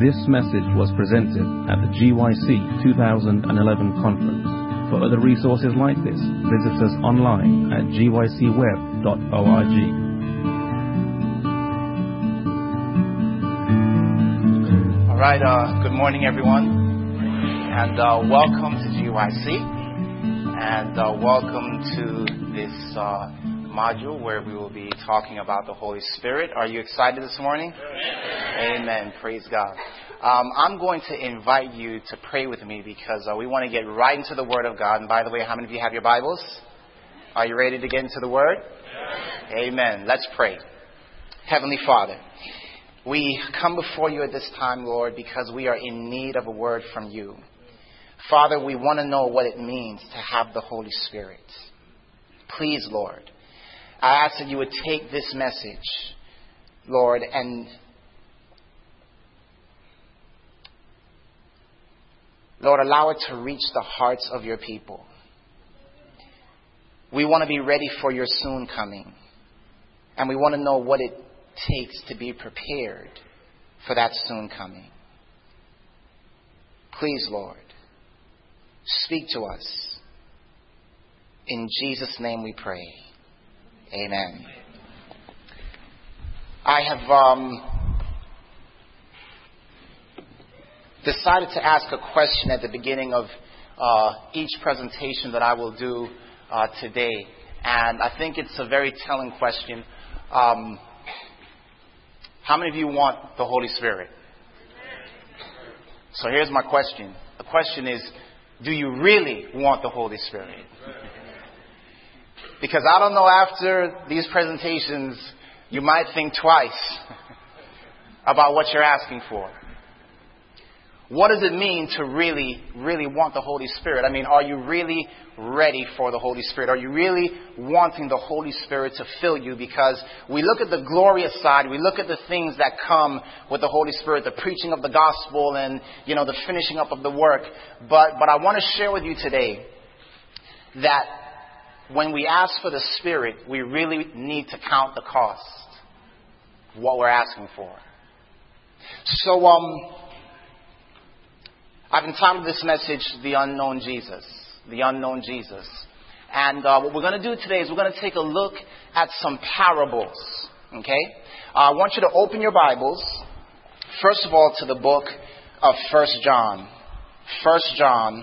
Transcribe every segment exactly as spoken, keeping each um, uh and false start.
This message was presented at the G Y C two thousand eleven conference. For other resources like this, visit us online at g y c web dot org. All right, uh, good morning, everyone, and uh, welcome to G Y C, and uh, welcome to this uh, module where we will be talking about the Holy Spirit. Are you excited this morning? Amen. Amen. Praise God. Um, I'm going to invite you to pray with me because uh, we want to get right into the Word of God. And by the way, how many of you have your Bibles? Are you ready to get into the Word? Yes. Amen. Let's pray. Heavenly Father, we come before you at this time, Lord, because we are in need of a word from you. Father, we want to know what it means to have the Holy Spirit. Please, Lord, I ask that you would take this message, Lord, and Lord, allow it to reach the hearts of your people. We want to be ready for your soon coming. And we want to know what it takes to be prepared for that soon coming. Please, Lord, speak to us. In Jesus' name we pray. Amen. I have um, decided to ask a question at the beginning of uh, each presentation that I will do uh, today. And I think it's a very telling question. Um, how many of you want the Holy Spirit? So here's my question. The question is, do you really want the Holy Spirit? Because I don't know, after these presentations, you might think twice about what you're asking for. What does it mean to really, really want the Holy Spirit? I mean, are you really ready for the Holy Spirit? Are you really wanting the Holy Spirit to fill you? Because we look at the glorious side, we look at the things that come with the Holy Spirit, the preaching of the gospel and, you know, the finishing up of the work. But, but I want to share with you today that when we ask for the Spirit, we really need to count the cost of what we're asking for. So, um, I've entitled this message, The Unknown Jesus. The Unknown Jesus. And uh, what we're going to do today is we're going to take a look at some parables. Okay? Uh, I want you to open your Bibles, first of all, to the book of First John. First John.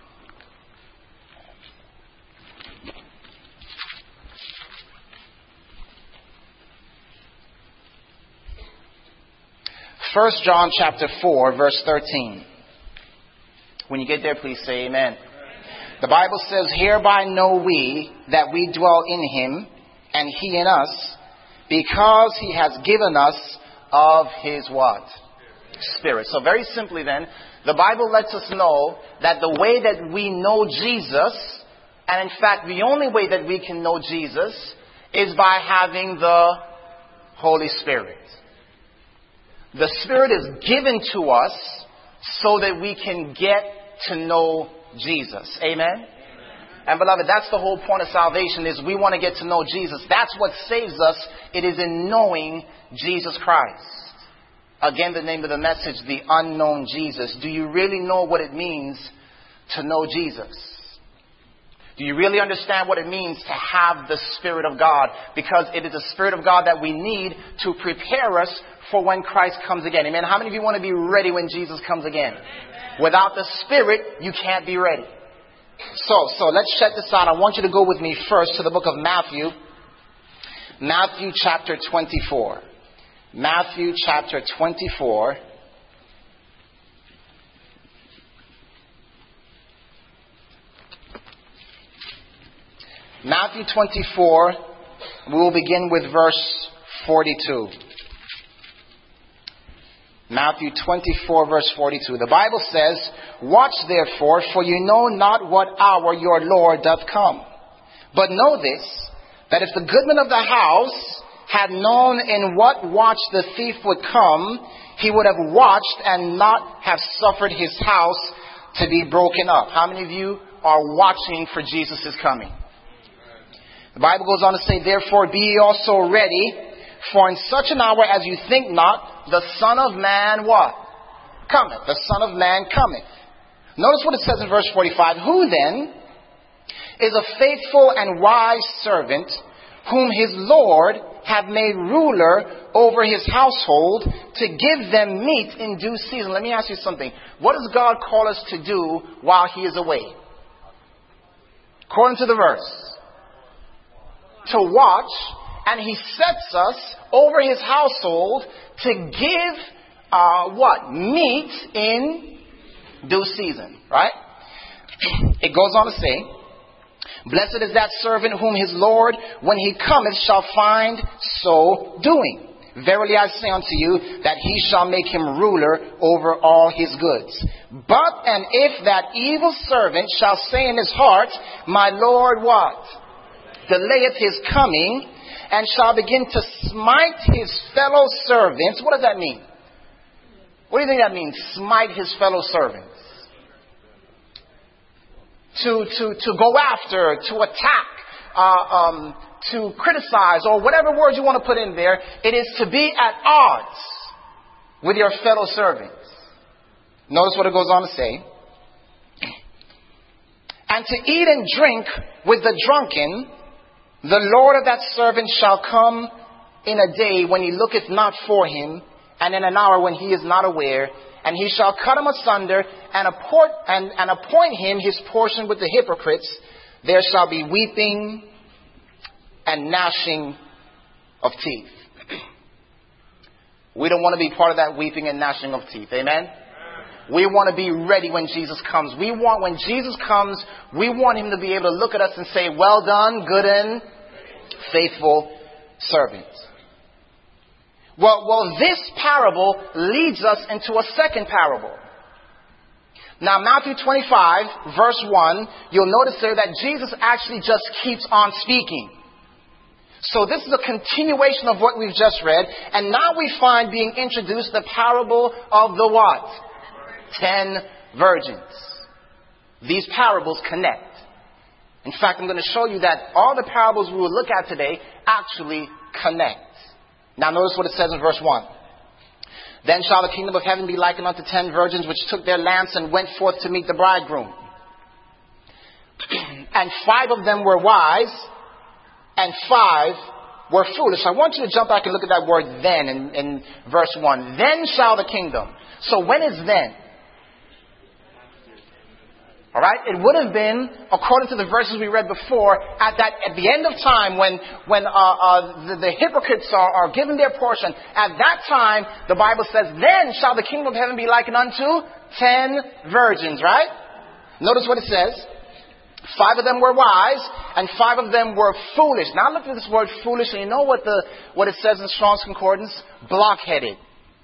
First John chapter four, verse thirteen. When you get there, please say amen. Amen. The Bible says, hereby know we that we dwell in him, and he in us, because he has given us of his what? Spirit. So very simply then, the Bible lets us know that the way that we know Jesus, and in fact the only way that we can know Jesus, is by having the Holy Spirit. The Spirit is given to us so that we can get to know Jesus. Amen? Amen? And beloved, that's the whole point of salvation, is we want to get to know Jesus. That's what saves us. It is in knowing Jesus Christ. Again, the name of the message, The Unknown Jesus. Do you really know what it means to know Jesus? Do you really understand what it means to have the Spirit of God? Because it is the Spirit of God that we need to prepare us for when Christ comes again. Amen. How many of you want to be ready when Jesus comes again? Amen. Without the Spirit, you can't be ready. So, so let's check this out. I want you to go with me first to the book of Matthew. Matthew chapter twenty-four. Matthew chapter twenty-four. Matthew twenty-four, we will begin with verse forty-two. Matthew twenty-four, verse forty-two. The Bible says, watch therefore, for you know not what hour your Lord doth come. But know this, that if the goodman of the house had known in what watch the thief would come, he would have watched and not have suffered his house to be broken up. How many of you are watching for Jesus' coming? The Bible goes on to say, therefore be ye also ready, for in such an hour as you think not, the Son of Man what? cometh. The Son of Man cometh. Notice what it says in verse forty-five. Who then is a faithful and wise servant, whom his Lord hath made ruler over his household, to give them meat in due season? Let me ask you something. What does God call us to do while he is away? According to the verse, to watch, and he sets us over his household to give uh, what? Meat in due season, right? It goes on to say, blessed is that servant whom his Lord, when he cometh, shall find so doing. Verily I say unto you, that he shall make him ruler over all his goods. But, and if that evil servant shall say in his heart, my Lord what? Delayeth his coming, and shall begin to smite his fellow servants. What does that mean? What do you think that means? Smite his fellow servants. To, to, to go after, to attack, uh, um, to criticize, or whatever words you want to put in there. It is to be at odds with your fellow servants. Notice what it goes on to say. And to eat and drink with the drunken, the Lord of that servant shall come in a day when he looketh not for him, and in an hour when he is not aware. And he shall cut him asunder, and appoint, and, and appoint him his portion with the hypocrites. There shall be weeping and gnashing of teeth. We don't want to be part of that weeping and gnashing of teeth. Amen? We want to be ready when Jesus comes. We want, when Jesus comes, we want him to be able to look at us and say, well done, good and faithful servant. Well, well, this parable leads us into a second parable. Now, Matthew twenty-five, verse one, you'll notice there that Jesus actually just keeps on speaking. So this is a continuation of what we've just read. And now we find being introduced the parable of the what? Ten virgins. These parables connect. In fact, I'm going to show you that all the parables we will look at today actually connect. Now notice what it says in verse one. Then shall the kingdom of heaven be likened unto ten virgins, which took their lamps and went forth to meet the bridegroom. And five of them were wise, and five were foolish. I want you to jump back and look at that word then in, in verse one. Then shall the kingdom. So when is then? All right, it would have been, according to the verses we read before, at that at the end of time when when uh, uh, the, the hypocrites are, are given their portion. At that time, the Bible says, "Then shall the kingdom of heaven be likened unto ten virgins." Right? Notice what it says. Five of them were wise, and five of them were foolish. Now look at this word "foolish," and you know what the what it says in Strong's Concordance? Blockheaded.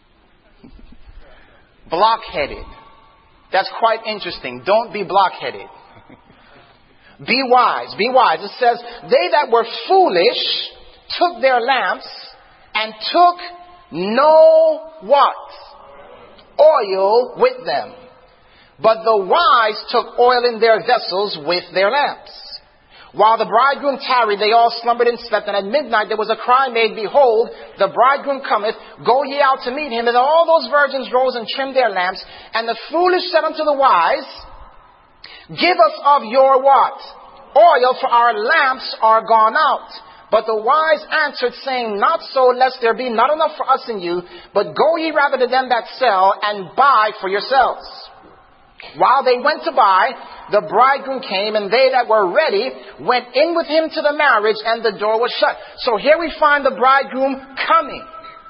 Blockheaded. That's quite interesting. Don't be blockheaded. Be wise. Be wise. It says, they that were foolish took their lamps and took no what? Oil with them. But the wise took oil in their vessels with their lamps. While the bridegroom tarried, they all slumbered and slept. And at midnight there was a cry made, Behold, the bridegroom cometh, go ye out to meet him. And all those virgins rose and trimmed their lamps. And the foolish said unto the wise, Give us of your what? Oil, for our lamps are gone out. But the wise answered, saying, Not so, lest there be not enough for us and you, but go ye rather to them that sell, and buy for yourselves. While they went to buy, the bridegroom came, and they that were ready went in with him to the marriage, and the door was shut. So here we find the bridegroom coming.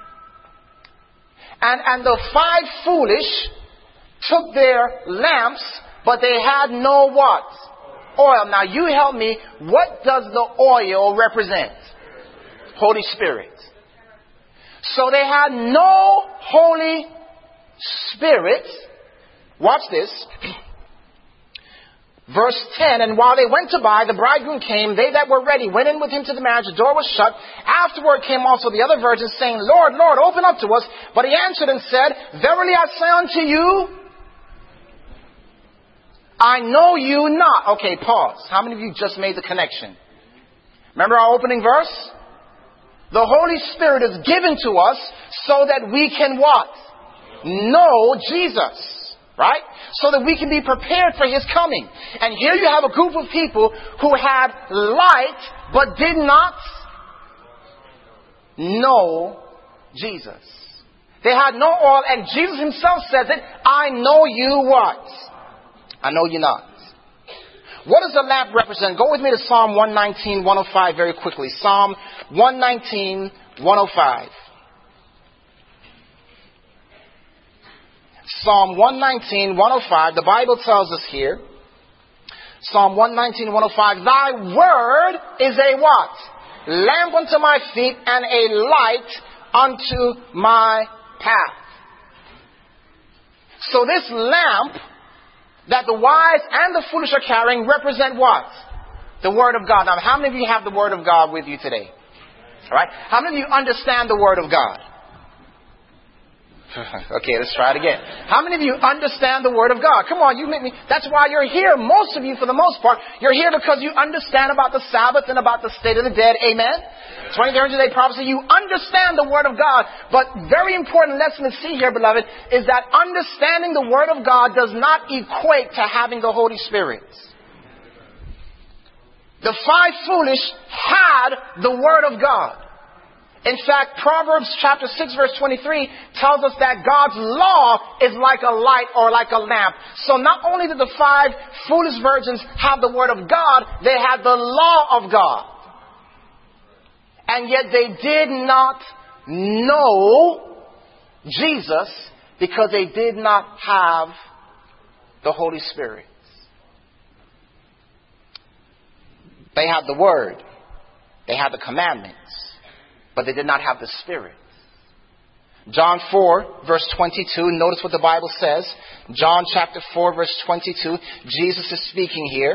And, and the five foolish took their lamps, but they had no what? Oil. Now you help me. What does the oil represent? Holy Spirit. So they had no Holy Spirit. Watch this. Verse ten, and while they went to buy, the bridegroom came. They that were ready went in with him to the marriage. The door was shut. Afterward came also the other virgins, saying, Lord, Lord, open up to us. But he answered and said, Verily I say unto you, I know you not. Okay, pause. How many of you just made the connection? Remember our opening verse? The Holy Spirit is given to us so that we can what? know Jesus, right? So that we can be prepared for His coming. And here you have a group of people who had light but did not know Jesus. They had no oil, and Jesus Himself says it, I know you what? I know you not. What does the lamp represent? Go with me to Psalm one nineteen, one oh five very quickly. Psalm one nineteen, one oh five. Psalm one nineteen, one oh five. The Bible tells us here. Psalm one nineteen, one oh five. Thy word is a what? Lamp unto my feet and a light unto my path. So this lamp that the wise and the foolish are carrying represent what? The Word of God. Now, how many of you have the Word of God with you today? All right. How many of you understand the Word of God? Okay, let's try it again. How many of you understand the Word of God? Come on, you make me. That's why you're here. Most of you, for the most part, you're here because you understand about the Sabbath and about the state of the dead. Amen? twenty-third day prophecy. You understand the Word of God. But very important lesson to see here, beloved, is that understanding the Word of God does not equate to having the Holy Spirit. The five foolish had the Word of God. In fact, Proverbs chapter six verse twenty-three tells us that God's law is like a light or like a lamp. So not only did the five foolish virgins have the Word of God, they had the law of God. And yet they did not know Jesus because they did not have the Holy Spirit. They had the Word. They had the commandments. But they did not have the Spirit. John four, verse twenty-two. Notice what the Bible says. John chapter four, verse twenty-two. Jesus is speaking here.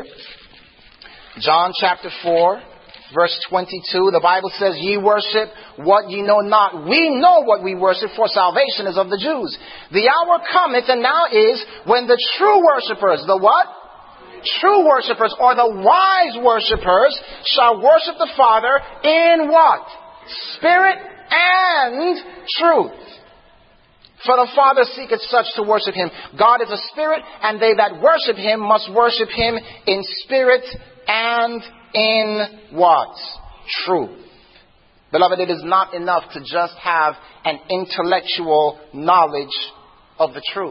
John chapter four, verse twenty-two. The Bible says, ye worship what ye know not. We know what we worship, for salvation is of the Jews. The hour cometh, and now is, when the true worshipers, the what? True worshipers, or the wise worshipers, shall worship the Father in what? Spirit and truth. For the Father seeketh such to worship Him. God is a spirit, and they that worship Him must worship Him in spirit and in what? Truth. Beloved, it is not enough to just have an intellectual knowledge of the truth.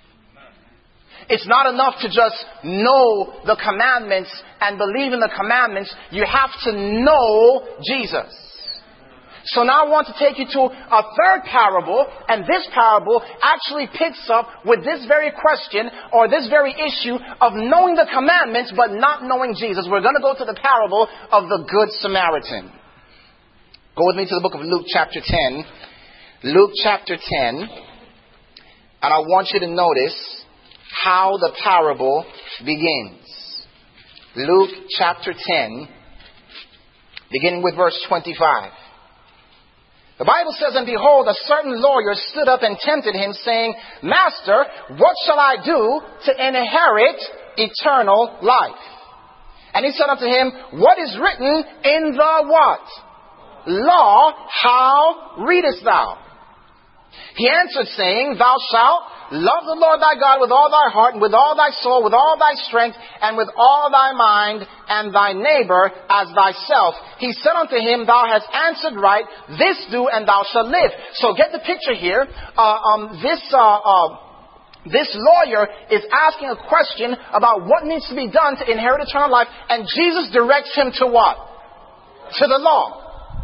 It's not enough to just know the commandments and believe in the commandments. You have to know Jesus. So now I want to take you to a third parable, and this parable actually picks up with this very question or this very issue of knowing the commandments but not knowing Jesus. We're going to go to the parable of the Good Samaritan. Go with me to the book of Luke chapter ten. Luke chapter ten. And I want you to notice how the parable begins. Luke chapter ten, beginning with verse twenty-five. The Bible says, and behold, a certain lawyer stood up and tempted him, saying, Master, what shall I do to inherit eternal life? And he said unto him, what is written in the what? Law, how readest thou? He answered, saying, Thou shalt love the Lord thy God with all thy heart, and with all thy soul, with all thy strength, and with all thy mind, and thy neighbor as thyself. He said unto him, Thou hast answered right, this do, and thou shalt live. So get the picture here. Uh, um, this uh, uh, this lawyer is asking a question about what needs to be done to inherit eternal life, and Jesus directs him to what? To the law.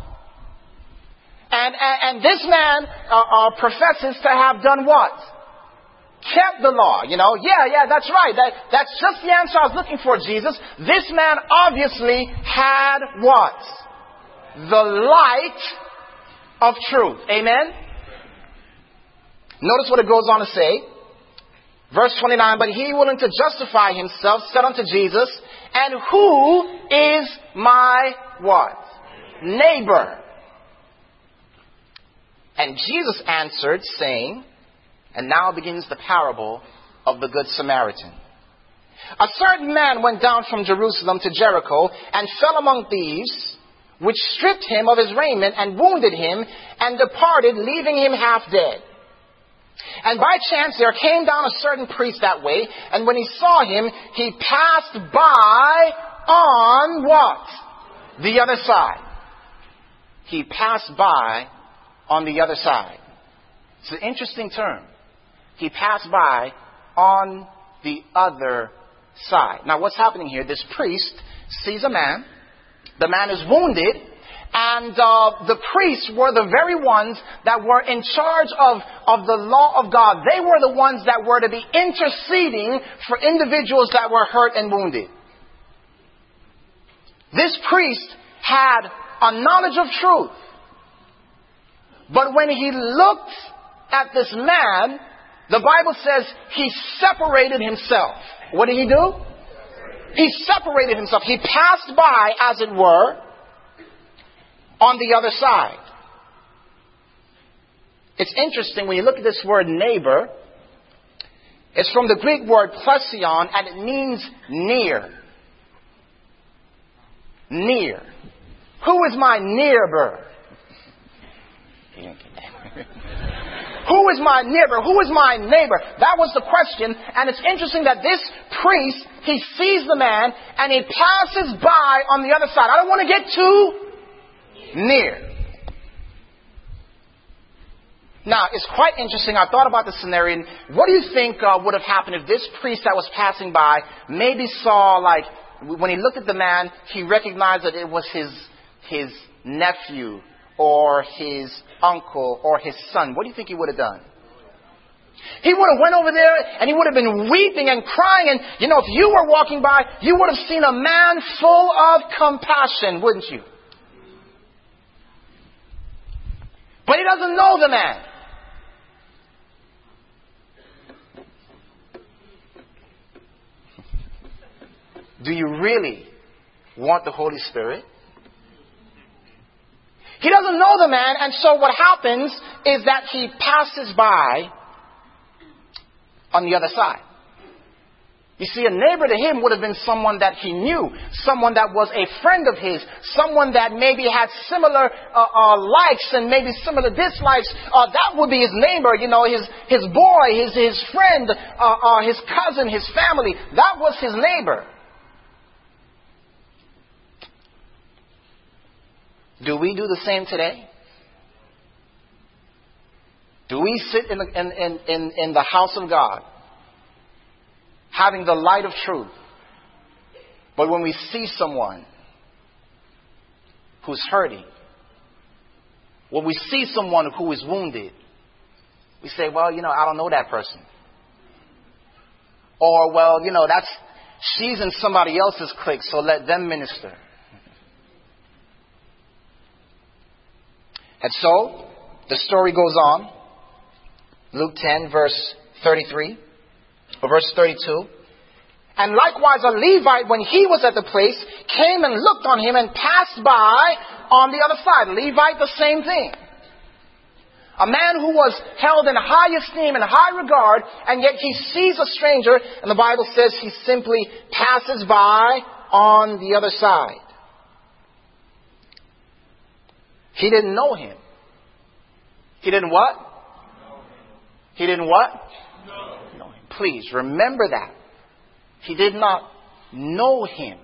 And, and, and this man uh, uh, professes to have done what? Kept the law. You know, yeah, yeah, that's right. That, that's just the answer I was looking for, Jesus. This man obviously had what? The light of truth. Amen? Notice what it goes on to say. Verse twenty-nine, but he, willing to justify himself, said unto Jesus, and who is my what? Neighbor. And Jesus answered, saying, and now begins the parable of the Good Samaritan. A certain man went down from Jerusalem to Jericho and fell among thieves, which stripped him of his raiment and wounded him and departed, leaving him half dead. And by chance there came down a certain priest that way, and when he saw him, he passed by on what? The other side. He passed by on the other side. It's an interesting term. He passed by on the other side. Now what's happening here? This priest sees a man. The man is wounded. And uh, the priests were the very ones that were in charge of, of the law of God. They were the ones that were to be interceding for individuals that were hurt and wounded. This priest had a knowledge of truth. But when he looked at this man, the Bible says he separated himself. What did he do? He separated himself. He passed by, as it were, on the other side. It's interesting when you look at this word neighbor. It's from the Greek word plesion, and it means near. Near. Who is my neighbor? Who is my neighbor? Who is my neighbor? That was the question. And it's interesting that this priest, he sees the man and he passes by on the other side. I don't want to get too near. Now, it's quite interesting. I thought about the scenario. What do you think uh, would have happened if this priest that was passing by maybe saw, like, when he looked at the man, he recognized that it was his his nephew or his uncle or his son? What do you think he would have done? He would have went over there and he would have been weeping and crying. And, you know, if you were walking by, you would have seen a man full of compassion, wouldn't you? But he doesn't know the man. Do you really want the Holy Spirit? He doesn't know the man, and so what happens is that he passes by on the other side. You see, a neighbor to him would have been someone that he knew, someone that was a friend of his, someone that maybe had similar uh, uh, likes and maybe similar dislikes. Uh, that would be his neighbor, you know, his his boy, his his friend, uh, uh, his cousin, his family. That was his neighbor. Do we do the same today? Do we sit in the, in, in, in, in the house of God, having the light of truth, but when we see someone who's hurting, when we see someone who is wounded, we say, well, you know, I don't know that person. Or, well, you know, that's, she's in somebody else's clique, so let them minister. And so, the story goes on. Luke ten, verse thirty-three, or verse thirty-two. And likewise a Levite, when he was at the place, came and looked on him and passed by on the other side. Levite, the same thing. A man who was held in high esteem and high regard, and yet he sees a stranger, and the Bible says he simply passes by on the other side. He didn't know him. He didn't what? He didn't what? Know him. Please remember that. He did not know him.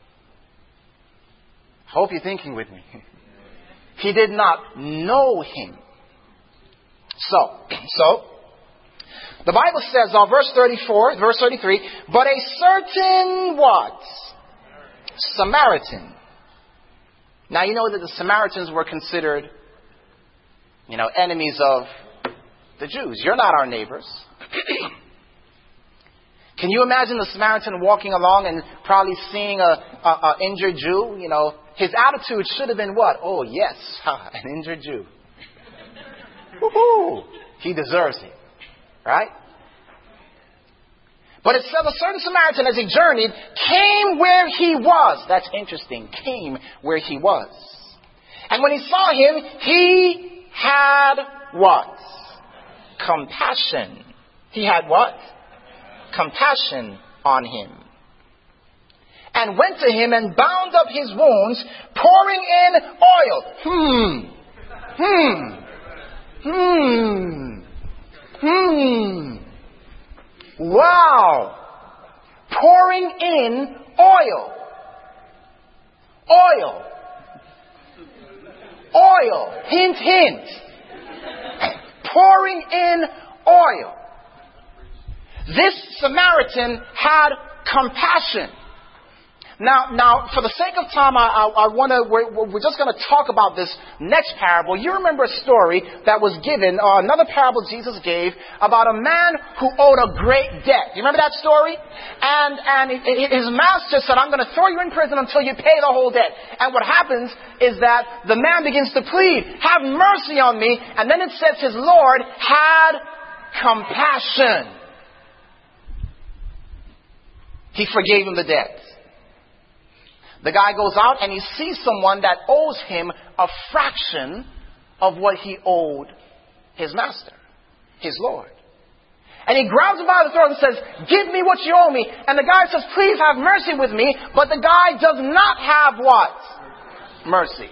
I hope you're thinking with me. He did not know him. So, so the Bible says, uh, verse thirty-four, verse thirty-three, but a certain what? Samaritan. Now, you know that the Samaritans were considered, you know, enemies of the Jews. You're not our neighbors. Can you imagine the Samaritan walking along and probably seeing a, a, a injured Jew? You know, his attitude should have been what? Oh, yes, ha, an injured Jew. Woo-hoo! He deserves it. Right? But it says a certain Samaritan, as he journeyed, came where he was. That's interesting. Came where he was. And when he saw him, he had what? Compassion. He had what? Compassion on him. And went to him and bound up his wounds, pouring in oil. Hmm. Hmm. Hmm. Hmm. Wow. Pouring in oil. Oil. Oil. Hint, hint. Pouring in oil. This Samaritan had compassion. Now, now, for the sake of time, I, I, I want to. We're, we're just going to talk about this next parable. You remember a story that was given, uh, another parable Jesus gave about a man who owed a great debt. You remember that story? And and his master said, "I'm going to throw you in prison until you pay the whole debt." And what happens is that the man begins to plead, "Have mercy on me." And then it says his Lord had compassion. He forgave him the debt. The guy goes out and he sees someone that owes him a fraction of what he owed his master, his Lord. And he grabs him by the throat and says, "Give me what you owe me." And the guy says, "Please have mercy with me." But the guy does not have what? Mercy.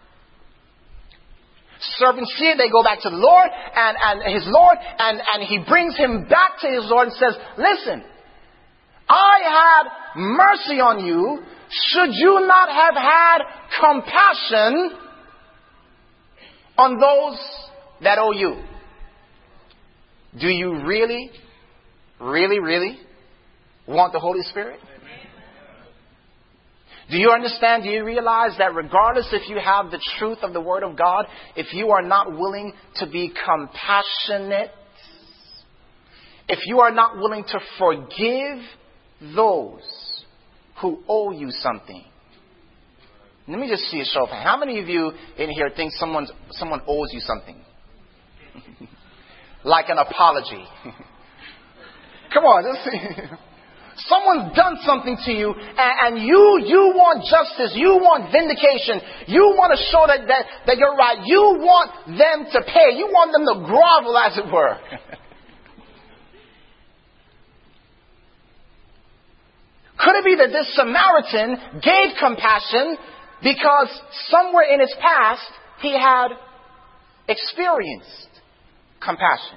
Servants see it, they go back to the Lord and, and his Lord, and, and he brings him back to his Lord and says, "Listen, I had mercy on you. Should you not have had compassion on those that owe you?" Do you really, really, really want the Holy Spirit? Do you understand? Do you realize that regardless if you have the truth of the Word of God, if you are not willing to be compassionate, if you are not willing to forgive those who owe you something. Let me just see a show of hands. How many of you in here think someone's, someone owes you something? Like an apology. Come on, let's see. Someone's done something to you and, and you you want justice, you want vindication, you want to show that, that, that you're right, you want them to pay, you want them to grovel, as it were. Could it be that this Samaritan gave compassion because somewhere in his past he had experienced compassion?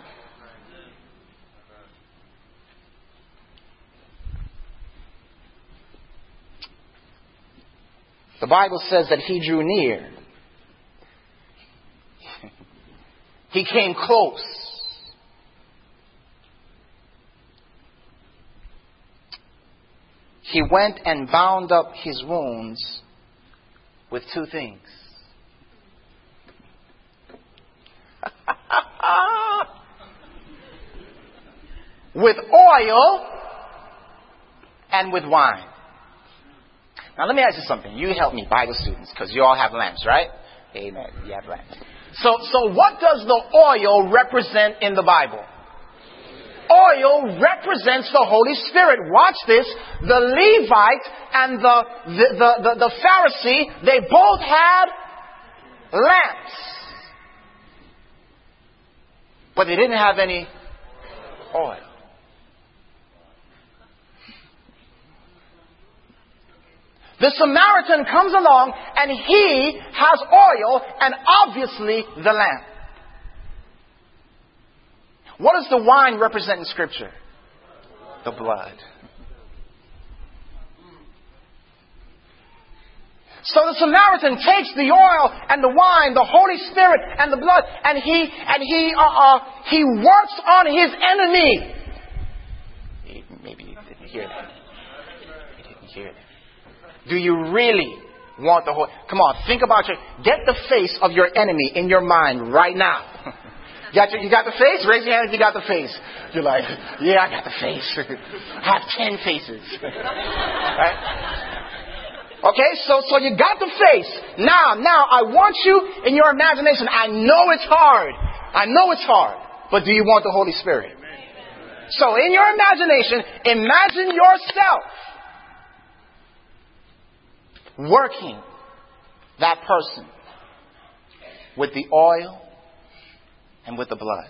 The Bible says that he drew near. He came close. He went and bound up his wounds with two things. With oil and with wine. Now let me ask you something. You help me, Bible students, because you all have lamps, right? Amen. You have lamps. So, so what does the oil represent in the Bible? Oil represents the Holy Spirit. Watch this. The Levite and the, the, the, the, the Pharisee, they both had lamps. But they didn't have any oil. The Samaritan comes along and he has oil and obviously the lamp. What does the wine represent in Scripture? The blood. So the Samaritan takes the oil and the wine, the Holy Spirit and the blood, and he and he uh, uh, he works on his enemy. Maybe you didn't hear that. You didn't hear that. Do you really want the Holy? Come on, think about your. Get the face of your enemy in your mind right now. You got, your, you got the face? Raise your hand if you got the face. You're like, yeah, I got the face. I have ten faces. Right? Okay, so, so you got the face. Now, now, I want you in your imagination. I know it's hard. I know it's hard. But do you want the Holy Spirit? So in your imagination, imagine yourself working that person with the oil and with the blood.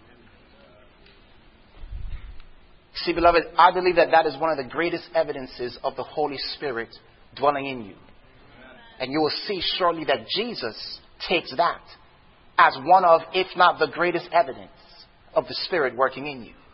See, beloved, I believe that that is one of the greatest evidences of the Holy Spirit dwelling in you. And you will see shortly that Jesus takes that as one of, if not the greatest evidence of the Spirit working in you.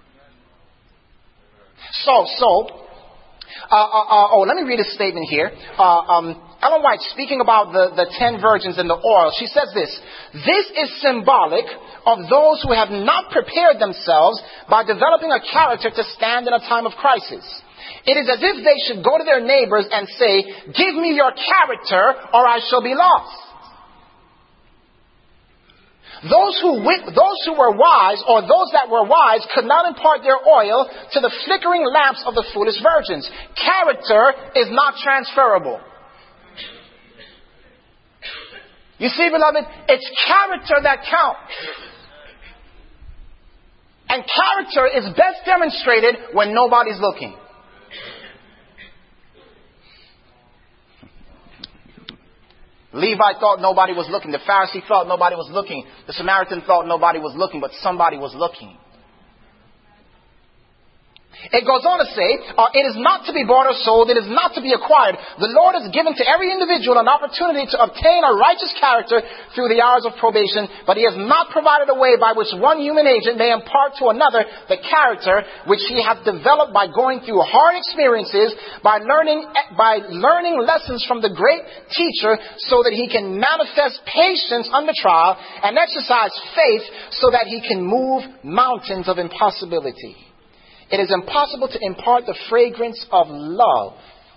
So, so, uh, uh, uh, oh, let me read a statement here. Uh, um, Ellen White, speaking about the, the ten virgins and the oil, she says this: this is symbolic of those who have not prepared themselves by developing a character to stand in a time of crisis. It is as if they should go to their neighbors and say, "Give me your character or I shall be lost." Those who, those who were wise, or those that were wise, could not impart their oil to the flickering lamps of the foolish virgins. Character is not transferable. You see, beloved, it's character that counts. And character is best demonstrated when nobody's looking. Levi thought nobody was looking. The Pharisee thought nobody was looking. The Samaritan thought nobody was looking, but somebody was looking. It goes on to say, uh, it is not to be bought or sold. It is not to be acquired. The Lord has given to every individual an opportunity to obtain a righteous character through the hours of probation, but He has not provided a way by which one human agent may impart to another the character which he hath developed by going through hard experiences, by learning, by learning lessons from the great teacher, so that he can manifest patience under trial and exercise faith so that he can move mountains of impossibility. It is impossible to impart the fragrance of love.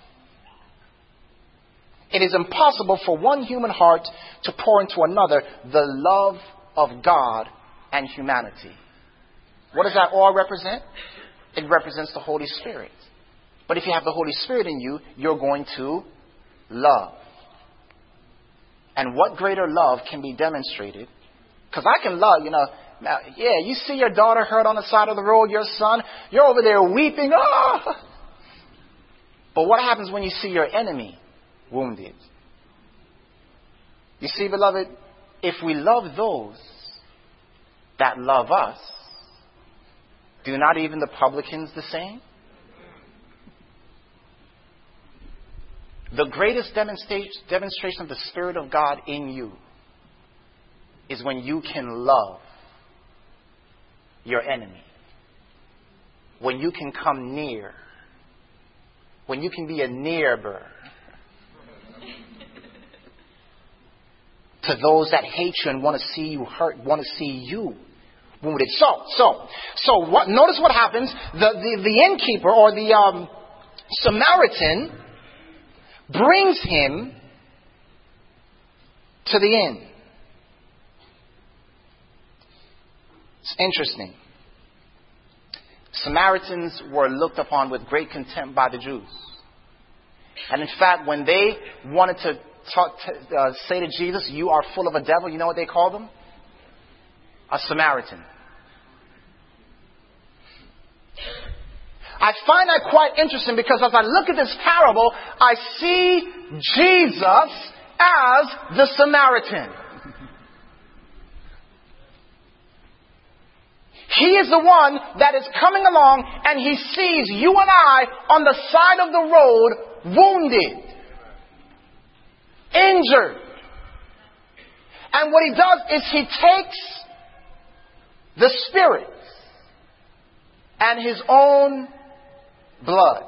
It is impossible for one human heart to pour into another the love of God and humanity. What does that all represent? It represents the Holy Spirit. But if you have the Holy Spirit in you, you're going to love. And what greater love can be demonstrated? Because I can love, you know, now, yeah, you see your daughter hurt on the side of the road, your son, you're over there weeping. Oh! But what happens when you see your enemy wounded? You see, beloved, if we love those that love us, do not even the publicans the same? The greatest demonstration of the Spirit of God in you is when you can love your enemy. When you can come near. When you can be a neighbor to those that hate you and want to see you hurt, want to see you wounded. So, so, so what, notice what happens. The, the, the innkeeper or the um, Samaritan brings him to the inn. It's interesting. Samaritans were looked upon with great contempt by the Jews. And in fact, when they wanted to talk to, uh, say to Jesus, "You are full of a devil," you know what they called him? A Samaritan. I find that quite interesting because as I look at this parable, I see Jesus as the Samaritan. He is the one that is coming along and he sees you and I on the side of the road, wounded, injured. And what he does is he takes the Spirit and his own blood.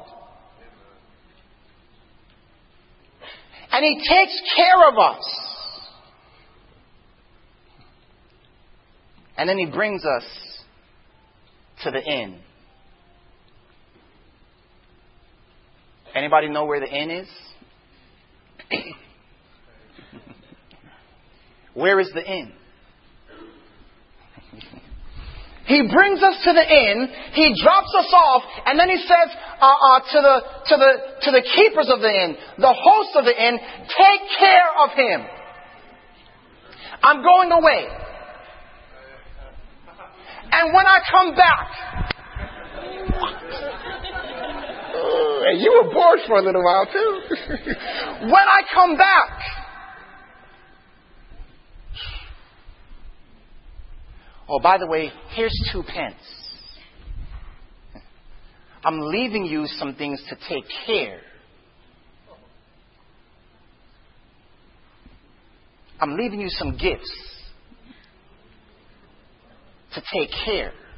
And he takes care of us. And then he brings us to the inn. Anybody know where the inn is? Where is the inn? He brings us to the inn, he drops us off, and then he says uh, uh, to the to the to the keepers of the inn, the host of the inn, take care of him. I'm going away. And when I come back, uh, you were bored for a little while too. When I come back, oh, by the way, here's two pence. I'm leaving you some things to take care. I'm leaving you some gifts to take care.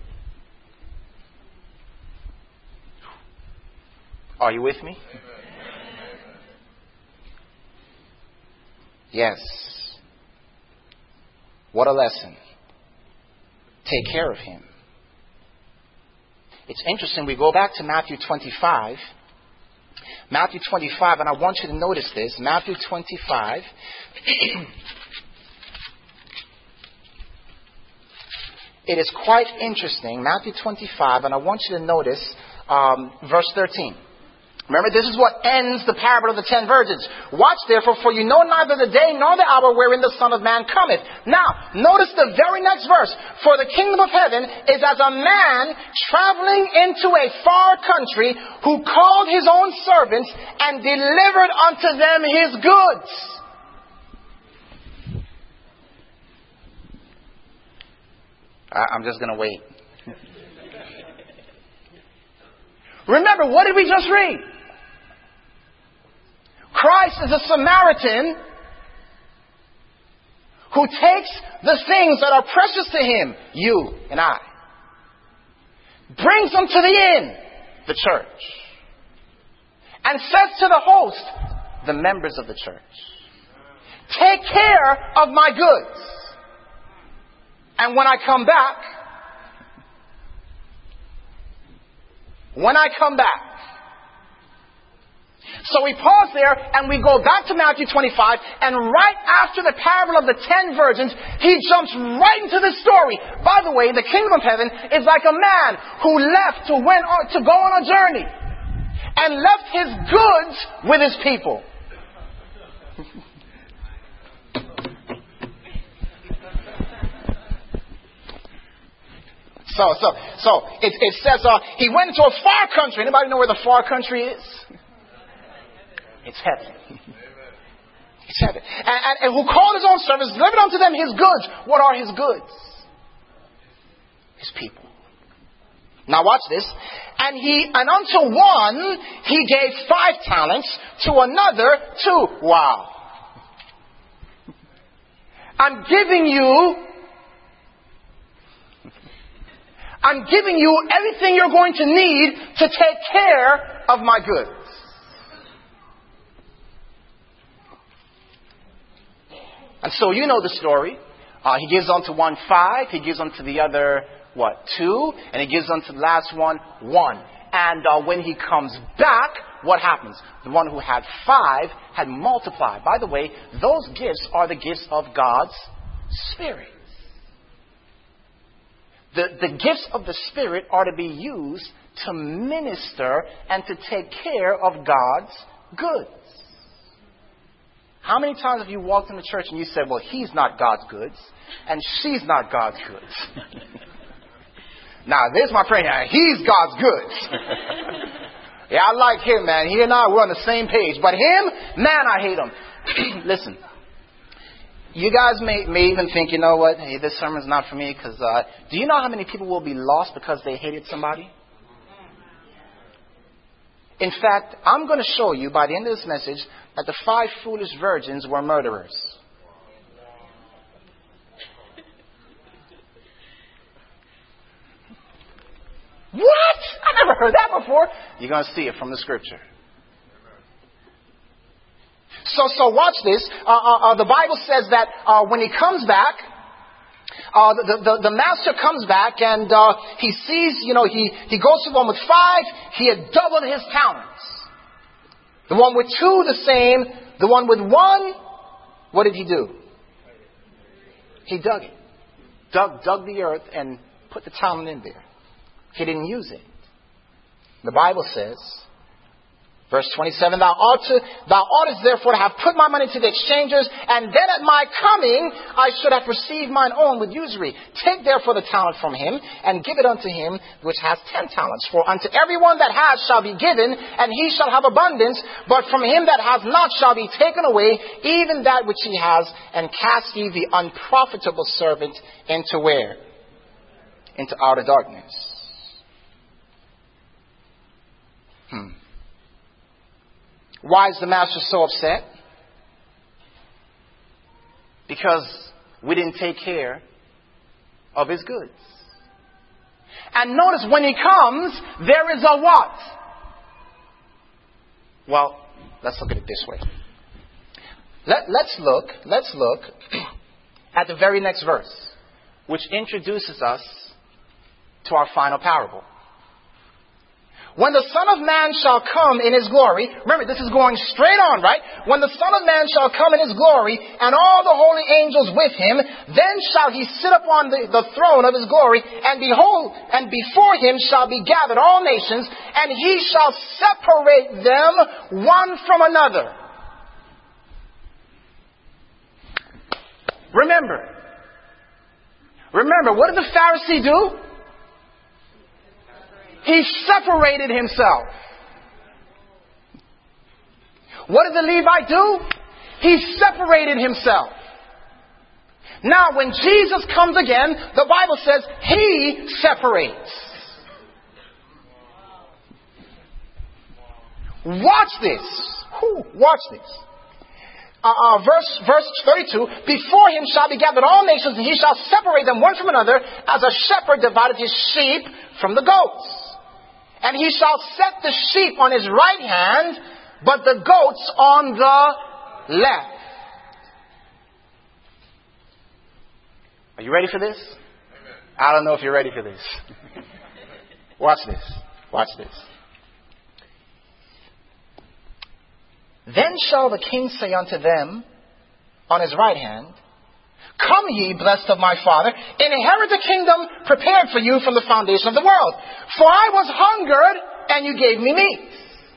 Are you with me? Yes. What a lesson. Take care of him. It's interesting. We go back to Matthew twenty-five. Matthew twenty-five, and I want you to notice this. Matthew twenty-five. It is quite interesting. Matthew twenty-five, and I want you to notice um, verse thirteen. Remember, this is what ends the parable of the ten virgins. Watch therefore, for you know neither the day nor the hour wherein the Son of Man cometh. Now, notice the very next verse. For the kingdom of heaven is as a man traveling into a far country, who called his own servants and delivered unto them his goods. I'm just going to wait. Remember, what did we just read? Christ is a Samaritan who takes the things that are precious to him, you and I, brings them to the inn, the church, and says to the host, the members of the church, take care of my goods. And when I come back, when I come back, so we pause there and we go back to Matthew twenty-five, and right after the parable of the ten virgins, he jumps right into the story. By the way, the kingdom of heaven is like a man who left to, went on, to go on a journey and left his goods with his people. So, so, so it, it says uh, he went into a far country. Anybody know where the far country is? It's heaven. It's heaven. And, and, and who called his own servants, delivered unto them his goods. What are his goods? His people. Now watch this. And he, and unto one he gave five talents, to another two. Wow. I'm giving you, I'm giving you everything you're going to need to take care of my goods. And so you know the story. Uh, he gives unto one five. He gives unto the other, what, two? And he gives unto the last one, one. And uh, when he comes back, what happens? The one who had five had multiplied. By the way, those gifts are the gifts of God's Spirit. The, the gifts of the Spirit are to be used to minister and to take care of God's goods. How many times have you walked in the church and you said, well, he's not God's goods and she's not God's goods? Now, there's my friend here. He's God's goods. Yeah, I like him, man. He and I, we're on the same page. But him, man, I hate him. Listen, you guys may, may even think, you know what, hey, this sermon's not for me because uh, do you know how many people will be lost because they hated somebody? In fact, I'm going to show you by the end of this message that the five foolish virgins were murderers. What? I never heard that before. You're going to see it from the scripture. So, so watch this. Uh, uh, uh, the Bible says that uh, when he comes back, uh, the, the, the master comes back and uh, he sees, you know, he, he goes to the one with five. He had doubled his talents. The one with two, the same. The one with one, what did he do? He dug it. Dug, dug the earth and put the talent in there. He didn't use it. The Bible says, verse twenty-seven, Thou ought to, thou oughtest therefore to have put my money to the exchangers, and then at my coming I should have received mine own with usury. Take therefore the talent from him, and give it unto him which has ten talents. For unto everyone that has shall be given, and he shall have abundance, but from him that has not shall be taken away even that which he has, and cast ye the unprofitable servant into where? Into outer darkness. Hmm. Why is the master so upset? Because we didn't take care of his goods. And notice when he comes, there is a what? Well, let's look at it this way. Let, let's look, let's look at the very next verse, which introduces us to our final parable. When the Son of Man shall come in His glory, remember this is going straight on, right? When the Son of Man shall come in His glory, and all the holy angels with Him, then shall He sit upon the, the throne of His glory, and behold, and before Him shall be gathered all nations, and He shall separate them one from another. Remember, remember, what did the Pharisee do? He separated himself. What did the Levite do? He separated himself. Now, when Jesus comes again, the Bible says He separates. Watch this. Whew, watch this. Uh, uh, verse, verse thirty-two, before Him shall be gathered all nations, and He shall separate them one from another, as a shepherd divideth his sheep from the goats. And He shall set the sheep on His right hand, but the goats on the left. Are you ready for this? Amen. I don't know if you're ready for this. Watch this. Watch this. Then shall the King say unto them on His right hand, Come ye, blessed of my Father, inherit the kingdom prepared for you from the foundation of the world. For I was hungered, and you gave me meat.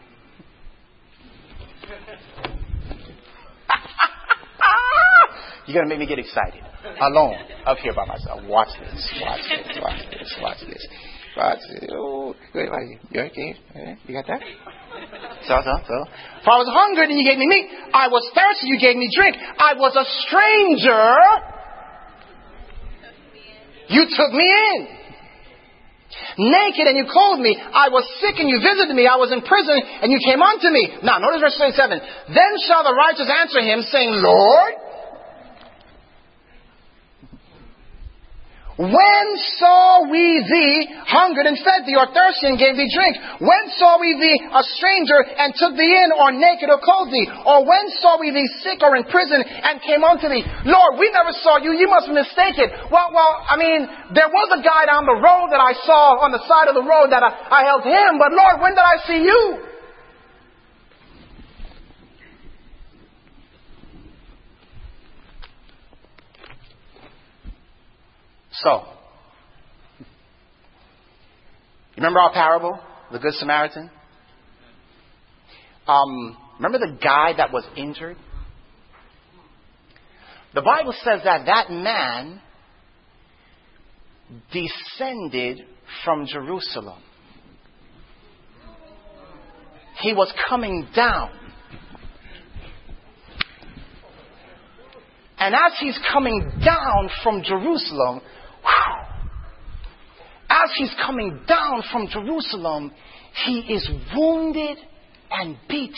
You're going to make me get excited. Alone, up here by myself. Watch this, watch this, watch this, watch this. Watch this. Oh, wait, wait, you okay? You got that? So, so, so. For I was hungry and you gave me meat. I was thirsty, you gave me drink. I was a stranger. You took me in. Naked and you clothed me. I was sick and you visited me. I was in prison and you came unto me. Now, notice verse twenty-seven. Then shall the righteous answer Him, saying, Lord, when saw we thee hungered and fed thee, or thirsty and gave thee drink? When saw we thee a stranger and took thee in, or naked or clothed thee? Or when saw we thee sick or in prison and came unto thee? Lord, we never saw you. You must be mistaken. Well, well, I mean, there was a guy down the road that I saw on the side of the road that I, I helped him. But Lord, when did I see you? So, you remember our parable, the Good Samaritan? Um, remember the guy that was injured? The Bible says that that man descended from Jerusalem. He was coming down. And as he's coming down from Jerusalem, as he's coming down from Jerusalem, he is wounded and beaten.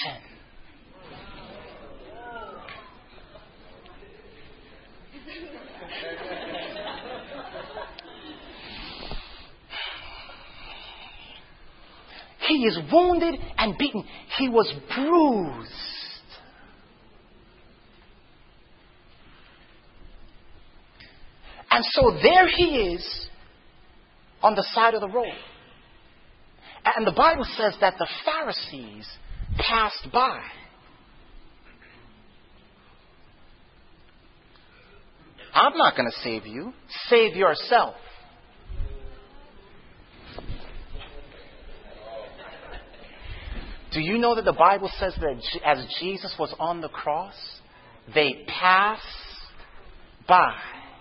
He is wounded and beaten. He was bruised. And so there he is on the side of the road. And the Bible says that the Pharisees passed by. I'm not going to save you. Save yourself. Do you know that the Bible says that as Jesus was on the cross, they passed by?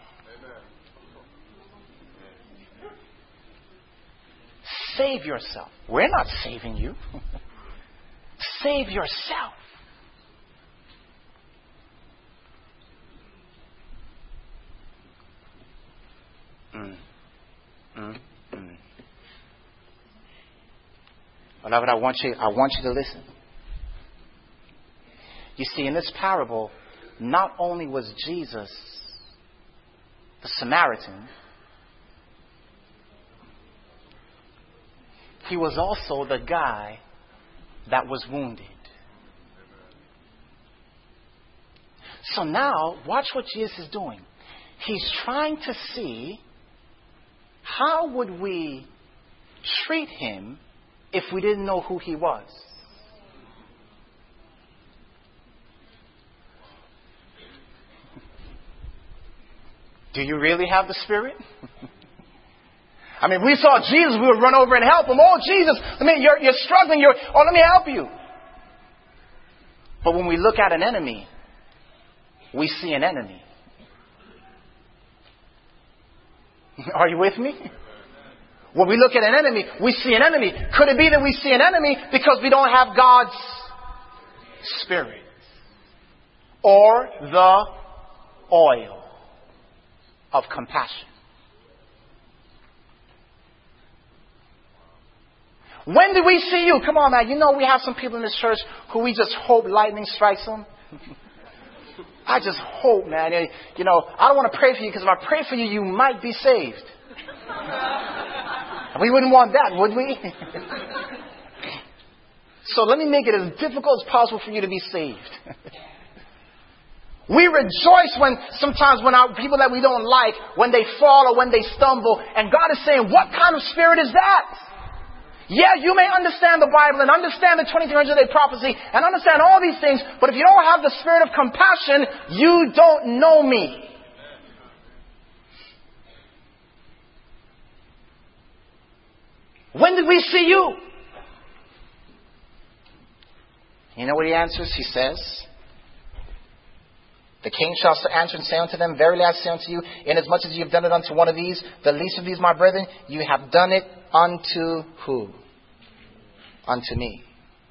Save yourself. We're not saving you. Save yourself. Mm. Mm. Mm. Beloved, I want you, I want you to listen. You see, in this parable, not only was Jesus the Samaritan, he was also the guy that was wounded. So now, watch what Jesus is doing. He's trying to see how would we treat him if we didn't know who he was. Do you really have the Spirit? I mean, if we saw Jesus, we would run over and help him. Oh, Jesus, I mean, you're, you're struggling. You're, oh, let me help you. But when we look at an enemy, we see an enemy. Are you with me? When we look at an enemy, we see an enemy. Could it be that we see an enemy because we don't have God's Spirit or the oil of compassion? When did we see you? Come on, man. You know we have some people in this church who we just hope lightning strikes them. I just hope, man. You know, I don't want to pray for you because if I pray for you, you might be saved. We wouldn't want that, would we? So let me make it as difficult as possible for you to be saved. We rejoice when sometimes when our people that we don't like, when they fall or when they stumble, and God is saying, what kind of spirit is that? Yeah, you may understand the Bible and understand the twenty-three hundred day prophecy and understand all these things, but if you don't have the spirit of compassion, you don't know me. When did we see you? You know what he answers? He says, the king shall answer and say unto them, verily I say unto you, inasmuch as you have done it unto one of these, the least of these my brethren, you have done it unto who? Unto me.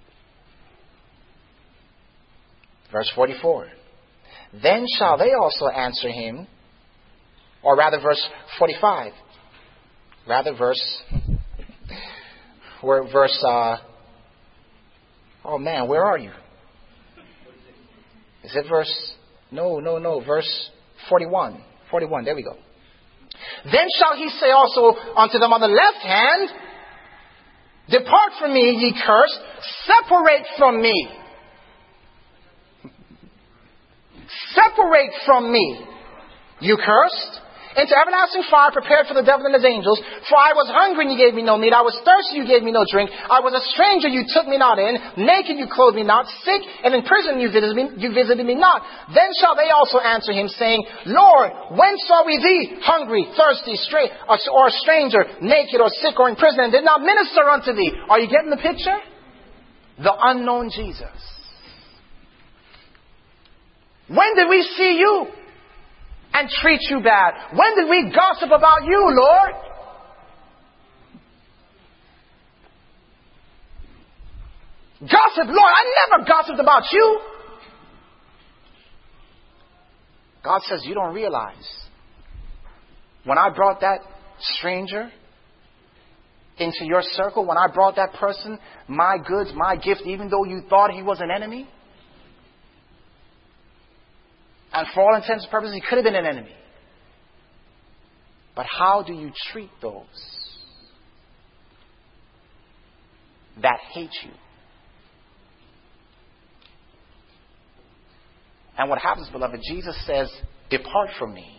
Verse forty-four. Then shall they also answer him, or rather verse forty-five. Rather verse, where verse, uh, oh man, where are you? Is it verse, no, no, no, verse forty-one. forty-one, there we go. Then shall he say also unto them on the left hand, depart from me, ye cursed, separate from me. Separate from me, you cursed, into everlasting fire prepared for the devil and his angels. For I was hungry and you gave me no meat. I was thirsty, you gave me no drink. I was a stranger, you took me not in. Naked, you clothed me not. Sick and in prison, you visited me, you visited me not. Then shall they also answer him, saying, Lord, when saw we thee hungry, thirsty, straight, or a stranger, naked, or sick, or in prison, and did not minister unto thee? Are you getting the picture? The unknown Jesus. When did we see you and treat you bad? When did we gossip about you, Lord? Gossip, Lord, I never gossiped about you. God says, you don't realize. When I brought that stranger into your circle, when I brought that person, my goods, my gift, even though you thought he was an enemy, and for all intents and purposes, he could have been an enemy. But how do you treat those that hate you? And what happens, beloved, Jesus says, depart from me.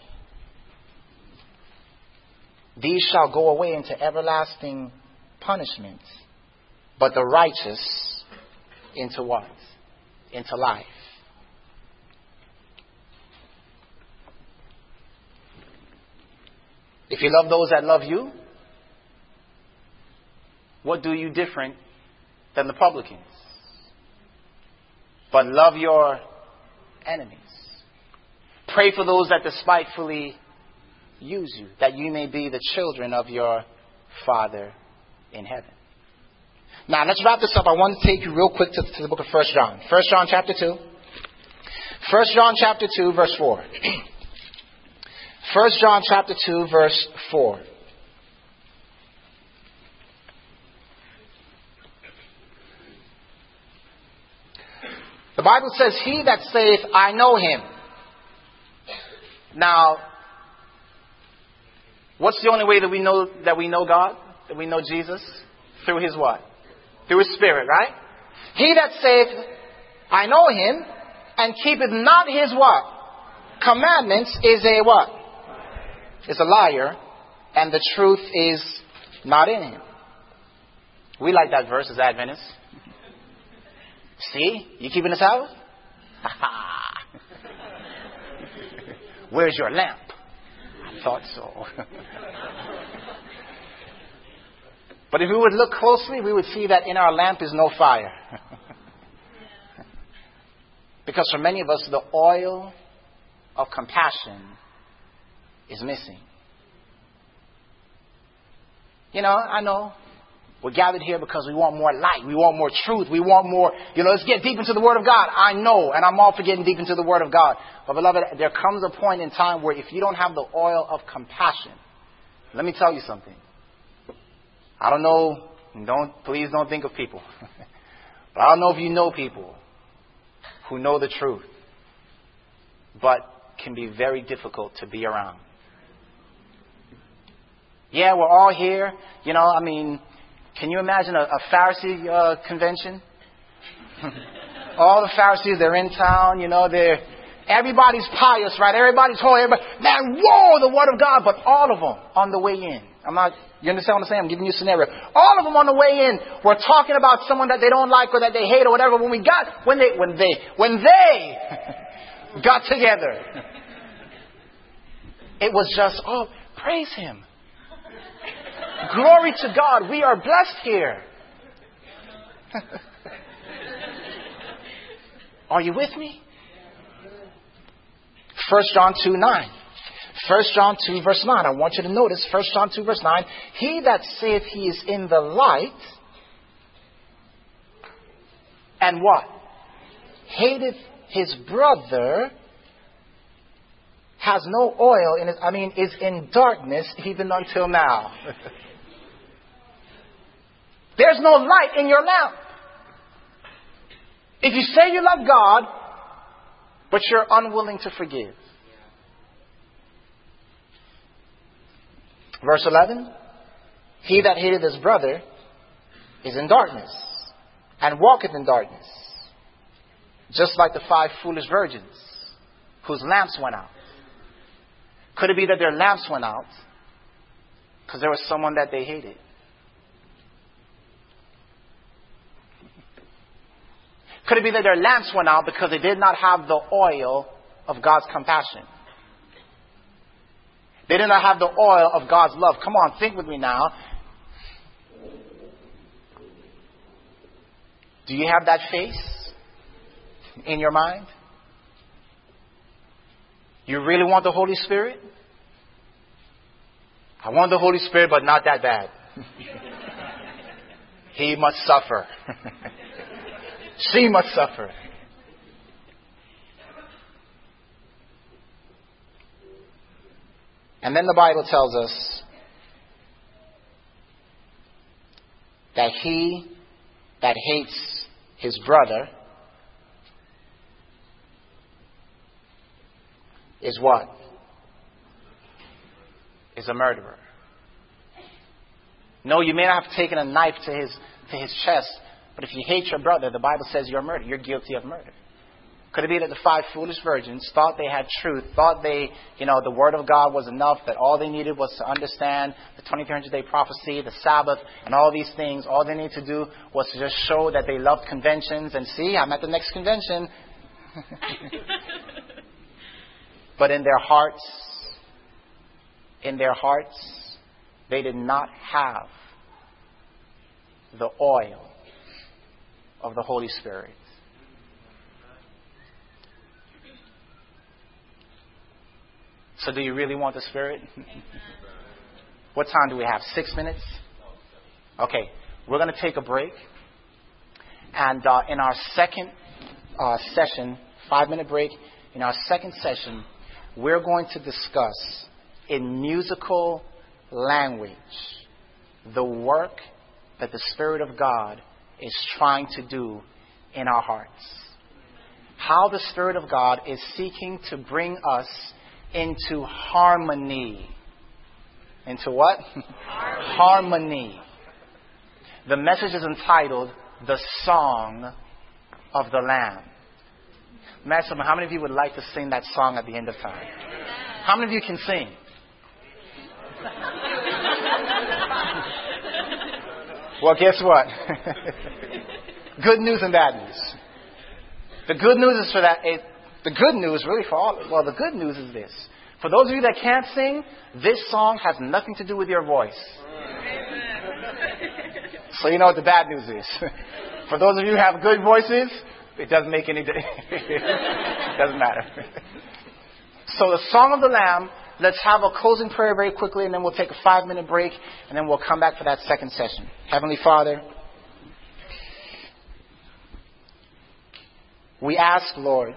These shall go away into everlasting punishment, but the righteous into what? Into life. If you love those that love you, what do you different than the publicans? But love your enemies. Pray for those that despitefully use you, that you may be the children of your Father in heaven. Now, let's wrap this up. I want to take you real quick to, to the book of First John. First John chapter two. First John chapter two, verse four. First John chapter two, verse four. The Bible says, he that saith, I know him. Now, what's the only way that we know that we know God? That we know Jesus? Through his what? Through his Spirit, right? He that saith, I know him, and keepeth not his what? Commandments is a what? Is a liar, and the truth is not in him. We like that verse as Adventists. See? You keeping the Sabbath? Where's your lamp? I thought so. But if we would look closely, we would see that in our lamp is no fire. Because for many of us, the oil of compassion is missing. You know, I know we're gathered here because we want more light. We want more truth. We want more, you know, let's get deep into the Word of God. I know, and I'm all for getting deep into the Word of God. But beloved, there comes a point in time where if you don't have the oil of compassion, let me tell you something. I don't know, don't please don't think of people. But I don't know if you know people who know the truth, but can be very difficult to be around. Yeah, we're all here. You know, I mean, can you imagine a, a Pharisee uh, convention? All the Pharisees, they're in town, you know, they're, everybody's pious, right? Everybody's holy. Everybody, man, whoa, the Word of God. But all of them on the way in. I'm not, you understand what I'm saying? I'm giving you a scenario. All of them on the way in were talking about someone that they don't like or that they hate or whatever. When we got, when they, when they, when they got together, it was just, oh, praise Him. Glory to God. We are blessed here. Are you with me? First John two nine. First John two verse nine. I want you to notice First John two verse nine. He that saith he is in the light and what? Hateth his brother has no oil in his, I mean, is in darkness even until now. There's no light in your lamp. If you say you love God, but you're unwilling to forgive. Verse eleven. He that hateth his brother is in darkness, and walketh in darkness. Just like the five foolish virgins whose lamps went out. Could it be that their lamps went out because there was someone that they hated? Could it be that their lamps went out because they did not have the oil of God's compassion? They did not have the oil of God's love. Come on, think with me now. Do you have that face in your mind? You really want the Holy Spirit? I want the Holy Spirit, but not that bad. He must suffer. She must suffer. And then the Bible tells us that he that hates his brother is what? Is a murderer. No, you may not have taken a knife to his to his chest, but if you hate your brother, the Bible says you're murder. You're guilty of murder. Could it be that the five foolish virgins thought they had truth, thought they, you know, the Word of God was enough, that all they needed was to understand the twenty-three hundred day prophecy, the Sabbath, and all these things. All they needed to do was to just show that they loved conventions and see, I'm at the next convention. But in their hearts, in their hearts, they did not have the oil of the Holy Spirit. So do you really want the Spirit? What time do we have? Six minutes? Okay. We're going to take a break. And uh, in our second uh, session, five-minute break, in our second session, we're going to discuss in musical language the work that the Spirit of God is trying to do in our hearts. How the Spirit of God is seeking to bring us into harmony. Into what? Harmony. Harmony. The message is entitled, The Song of the Lamb. Maximum, how many of you would like to sing that song at the end of time? How many of you can sing? Well, guess what? Good news and bad news. The good news is for that. It, the good news, really, for all. Well, the good news is this: for those of you that can't sing, this song has nothing to do with your voice. So you know what the bad news is. For those of you who have good voices, it doesn't make any difference. It doesn't matter. So the Song of the Lamb. Let's have a closing prayer very quickly, and then we'll take a five-minute break, and then we'll come back for that second session. Heavenly Father, we ask, Lord,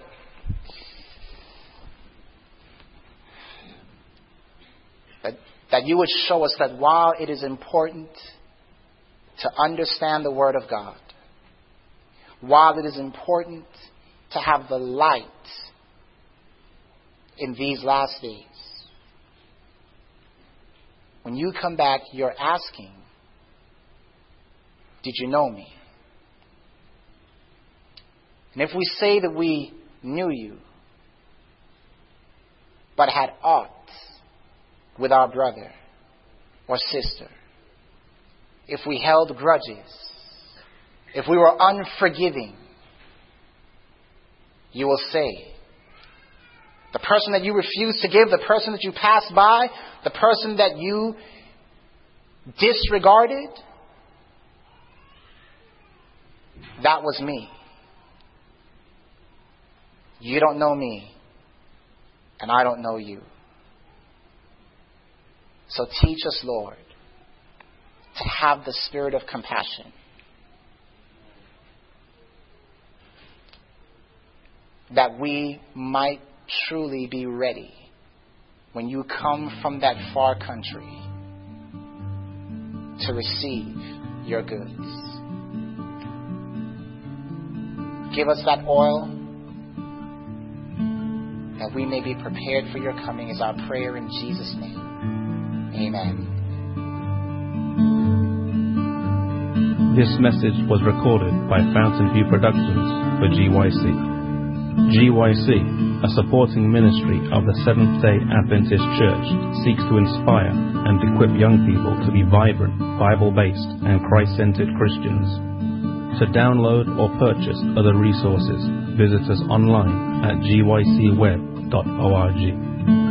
that, that you would show us that while it is important to understand the Word of God, while it is important to have the light in these last days, when you come back, you're asking, did you know me? And if we say that we knew you, but had aught with our brother or sister, if we held grudges, if we were unforgiving, you will say, the person that you refused to give, the person that you passed by, the person that you disregarded, that was me. You don't know me, and I don't know you. So teach us, Lord, to have the spirit of compassion. That we might truly be ready when you come from that far country to receive your goods. Give us that oil that we may be prepared for your coming is our prayer in Jesus' name. Amen. This message was recorded by Fountain View Productions for G Y C. G Y C, a supporting ministry of the Seventh-day Adventist Church, seeks to inspire and equip young people to be vibrant, Bible-based, and Christ-centered Christians. To download or purchase other resources, visit us online at g y c web dot org.